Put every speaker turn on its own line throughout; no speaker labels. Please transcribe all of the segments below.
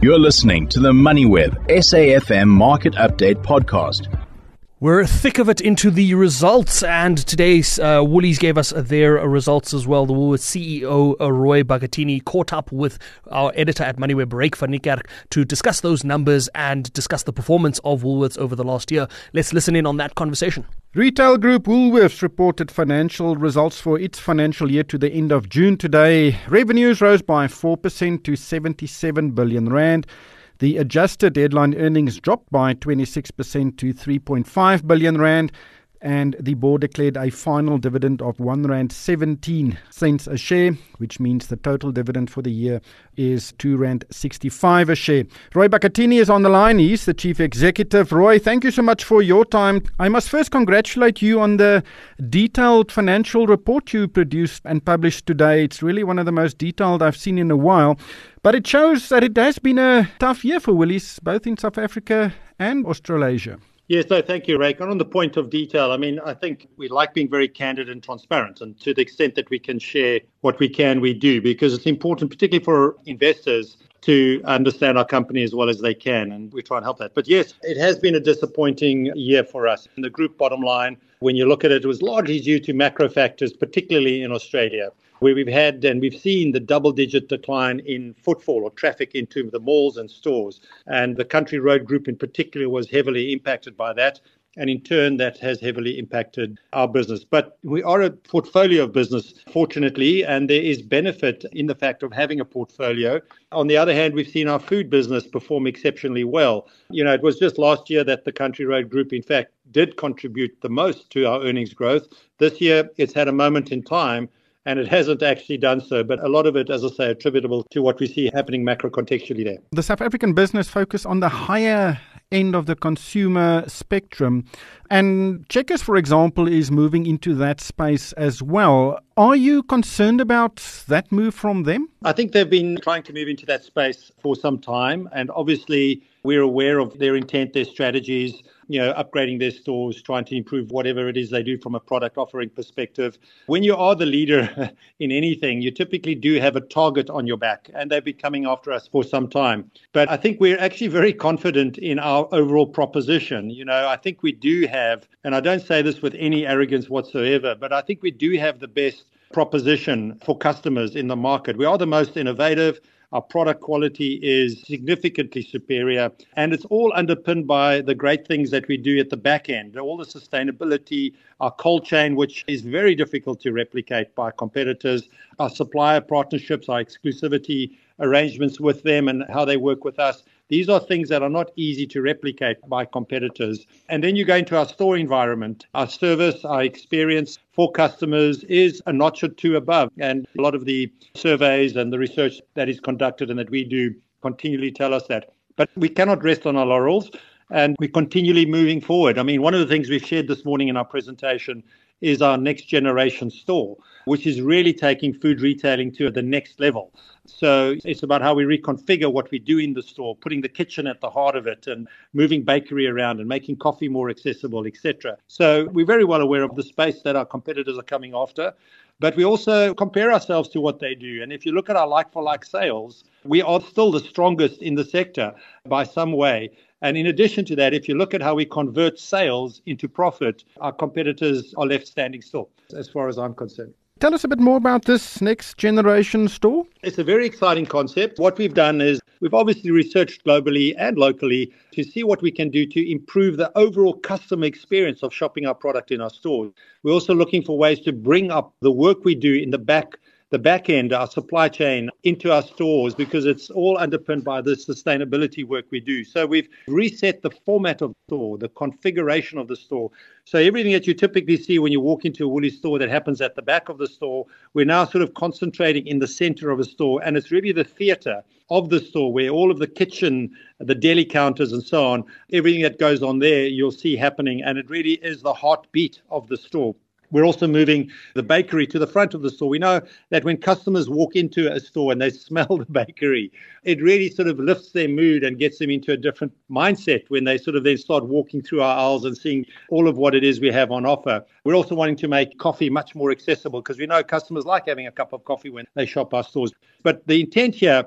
You're listening to the MoneyWeb SAFM Market Update Podcast.
We're thick of it into the results, and today's Woolies gave us their results as well. The Woolworths CEO Roy Bagattini caught up with our editor at MoneyWeb, Ryk van Niekerk, to discuss those numbers and discuss the performance of Woolworths over the last year. Let's listen in on that conversation.
Retail group Woolworths reported financial results for its financial year to the end of June today. Revenues rose by 4% to 77 billion rand. The adjusted headline earnings dropped by 26% to 3.5 billion rand. And the board declared a final dividend of R1.17 a share, which means the total dividend for the year is R2.65 a share. Roy Bagattini is on the line. He's the chief executive. Roy, thank you so much for your time. I must first congratulate you on the detailed financial report you produced and published today. It's really one of the most detailed I've seen in a while. But it shows that it has been a tough year for Woolies, both in South Africa and Australasia.
Yes, no, thank you, Ryk. And on the point of detail, I think we like being very candid and transparent, and to the extent that we can share what we can, we do, because it's important, particularly for investors, to understand our company as well as they can, and we try and help that. But yes, it has been a disappointing year for us. And the group bottom line, when you look at it, was largely due to macro factors, particularly in Australia, where we've had and we've seen the double-digit decline in footfall or traffic into the malls and stores. And the Country Road Group in particular was heavily impacted by that. And in turn, that has heavily impacted our business. But we are a portfolio of business, fortunately, and there is benefit in the fact of having a portfolio. On the other hand, we've seen our food business perform exceptionally well. It was just last year that the Country Road Group, in fact, did contribute the most to our earnings growth. This year, it's had a moment in time, and it hasn't actually done so. But a lot of it, as I say, attributable to what we see happening macro-contextually there.
The South African business focus on the higher end of the consumer spectrum. And Checkers, for example, is moving into that space as well. Are you concerned about that move from them?
I think they've been trying to move into that space for some time. And obviously, we're aware of their intent, their strategies, upgrading their stores, trying to improve whatever it is they do from a product offering perspective. When you are the leader in anything, you typically do have a target on your back, and they've been coming after us for some time. But I think we're actually very confident in our overall proposition. I think we do have, and I don't say this with any arrogance whatsoever, but I think we do have the best proposition for customers in the market. We are the most innovative. Our product quality is significantly superior, and it's all underpinned by the great things that we do at the back end. All the sustainability, our cold chain, which is very difficult to replicate by competitors, our supplier partnerships, our exclusivity arrangements with them and how they work with us. These are things that are not easy to replicate by competitors. And then you go into our store environment. Our service, our experience for customers is a notch or two above. And a lot of the surveys and the research that is conducted and that we do continually tell us that. But we cannot rest on our laurels, and we're continually moving forward. One of the things we've shared this morning in our presentation is our next generation store, which is really taking food retailing to the next level. So it's about how we reconfigure what we do in the store, putting the kitchen at the heart of it and moving bakery around and making coffee more accessible, etc. So we're very well aware of the space that our competitors are coming after, but we also compare ourselves to what they do. And if you look at our like-for-like sales, we are still the strongest in the sector by some way. And in addition to that, if you look at how we convert sales into profit, our competitors are left standing still, as far as I'm concerned.
Tell us a bit more about this next generation store.
It's a very exciting concept. What we've done is we've obviously researched globally and locally to see what we can do to improve the overall customer experience of shopping our product in our stores. We're also looking for ways to bring up the work we do in the back end, our supply chain, into our stores, because it's all underpinned by the sustainability work we do. So we've reset the format of the store, the configuration of the store. So everything that you typically see when you walk into a Woolies store that happens at the back of the store, we're now sort of concentrating in the center of a store. And it's really the theater of the store where all of the kitchen, the deli counters and so on, everything that goes on there, you'll see happening. And it really is the heartbeat of the store. We're also moving the bakery to the front of the store. We know that when customers walk into a store and they smell the bakery, it really sort of lifts their mood and gets them into a different mindset when they sort of then start walking through our aisles and seeing all of what it is we have on offer. We're also wanting to make coffee much more accessible because we know customers like having a cup of coffee when they shop our stores. But the intent here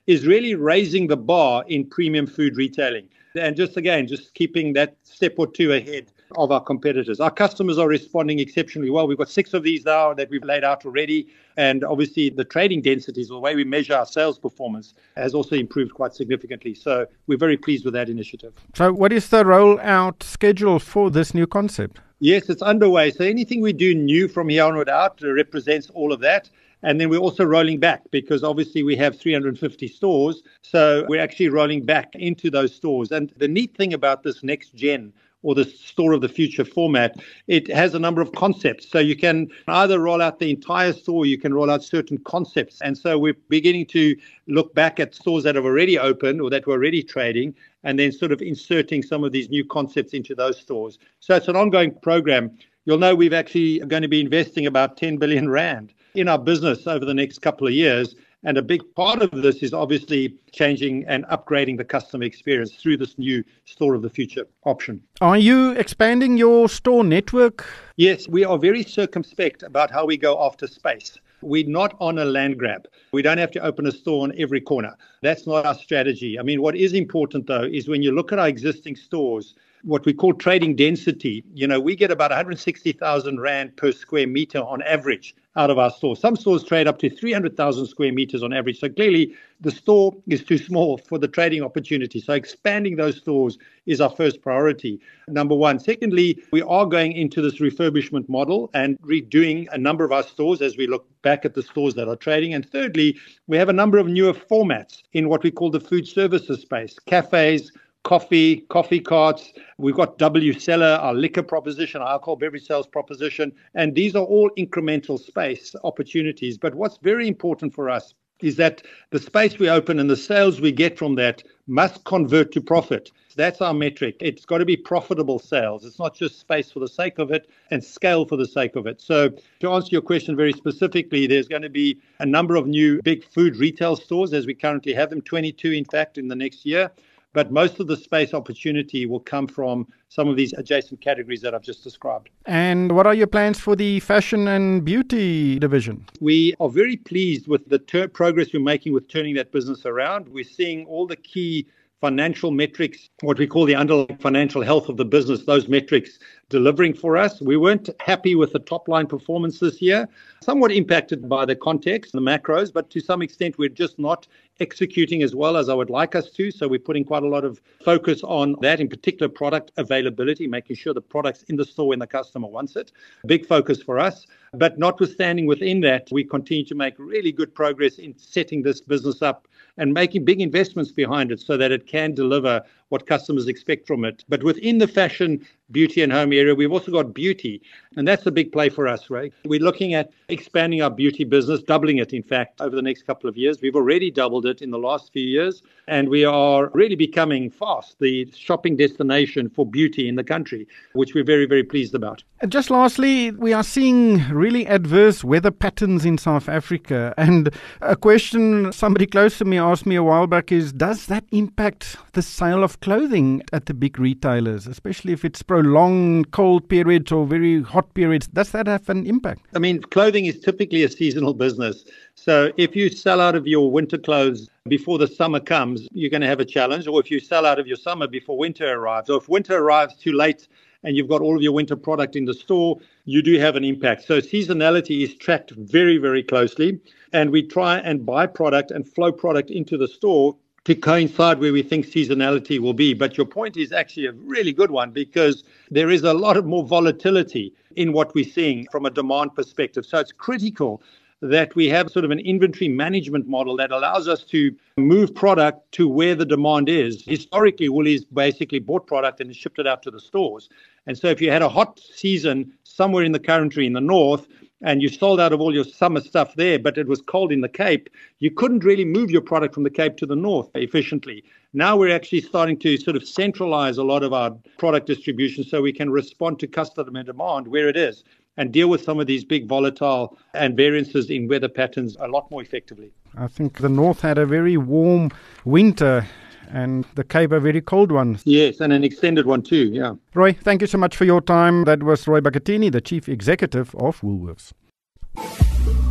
is really raising the bar in premium food retailing. And just keeping that step or two ahead of our competitors. Our customers are responding exceptionally well. We've got 6 of these now that we've laid out already. And obviously the trading densities, the way we measure our sales performance, has also improved quite significantly. So we're very pleased with that initiative.
So what is the rollout schedule for this new concept?
Yes, it's underway. So anything we do new from here onward out represents all of that. And then we're also rolling back because obviously we have 350 stores. So we're actually rolling back into those stores. And the neat thing about this next gen or the store of the future format, it has a number of concepts. So you can either roll out the entire store, you can roll out certain concepts. And so we're beginning to look back at stores that have already opened or that were already trading and then sort of inserting some of these new concepts into those stores. So it's an ongoing program. You'll know we've actually going to be investing about 10 billion rand in our business over the next couple of years. And a big part of this is obviously changing and upgrading the customer experience through this new store of the future option.
Are you expanding your store network?
Yes, we are very circumspect about how we go after space. We're not on a land grab. We don't have to open a store on every corner. That's not our strategy. I mean, what is important, though, is when you look at our existing stores, what we call trading density, we get about 160,000 Rand per square meter on average out of our stores. Some stores trade up to 300,000 square meters on average. So clearly the store is too small for the trading opportunity. So expanding those stores is our first priority, number one. Secondly, we are going into this refurbishment model and redoing a number of our stores as we look back at the stores that are trading. And thirdly, we have a number of newer formats in what we call the food services space, cafes, coffee carts. We've got W Cellar, our liquor proposition, our alcohol beverage sales proposition. And these are all incremental space opportunities. But what's very important for us is that the space we open and the sales we get from that must convert to profit. That's our metric. It's got to be profitable sales. It's not just space for the sake of it and scale for the sake of it. So to answer your question very specifically, there's going to be a number of new big food retail stores as we currently have them, 22 in fact in the next year. But most of the space opportunity will come from some of these adjacent categories that I've just described.
And what are your plans for the fashion and beauty division?
We are very pleased with the progress we're making with turning that business around. We're seeing all the key financial metrics, what we call the underlying financial health of the business, those metrics delivering for us. We weren't happy with the top line performance this year, somewhat impacted by the context, the macros, but to some extent we're just not executing as well as I would like us to. So we're putting quite a lot of focus on that, in particular product availability, making sure the product's in the store when the customer wants it. Big focus for us. But notwithstanding within that, we continue to make really good progress in setting this business up and making big investments behind it so that it can deliver what customers expect from it. But within the fashion, beauty and home area, we've also got beauty. And that's a big play for us, right? We're looking at expanding our beauty business, doubling it, in fact, over the next couple of years. We've already doubled it in the last few years. And we are really becoming fast the shopping destination for beauty in the country, which we're very, very pleased about.
And just lastly, we are seeing really adverse weather patterns in South Africa. And a question somebody close to me asked me a while back is, does that impact the sale of clothing at the big retailers, especially if it's prolonged cold periods or very hot periods? Does that have an impact?
I mean, clothing is typically a seasonal business. So if you sell out of your winter clothes before the summer comes, you're going to have a challenge. Or if you sell out of your summer before winter arrives, or if winter arrives too late and you've got all of your winter product in the store, you do have an impact. So seasonality is tracked very, very closely. And we try and buy product and flow product into the store to coincide where we think seasonality will be. But your point is actually a really good one, because there is a lot of more volatility in what we're seeing from a demand perspective. So it's critical that we have sort of an inventory management model that allows us to move product to where the demand is. Historically, Woolies basically bought product and shipped it out to the stores. And so if you had a hot season somewhere in the country in the north, and you sold out of all your summer stuff there, but it was cold in the Cape, you couldn't really move your product from the Cape to the north efficiently. Now we're actually starting to sort of centralize a lot of our product distribution so we can respond to customer demand where it is and deal with some of these big volatile and variances in weather patterns a lot more effectively.
I think the north had a very warm winter and the Cape a very cold one.
Yes, and an extended one too, yeah.
Roy, thank you so much for your time. That was Roy Bagattini, the Chief Executive of Woolworths.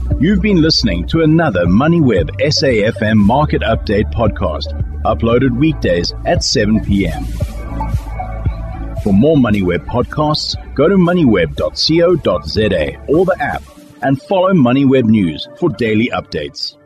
You've been listening to another MoneyWeb SAFM Market Update podcast, uploaded weekdays at 7 p.m. For more MoneyWeb podcasts, go to moneyweb.co.za or the app and follow MoneyWeb News for daily updates.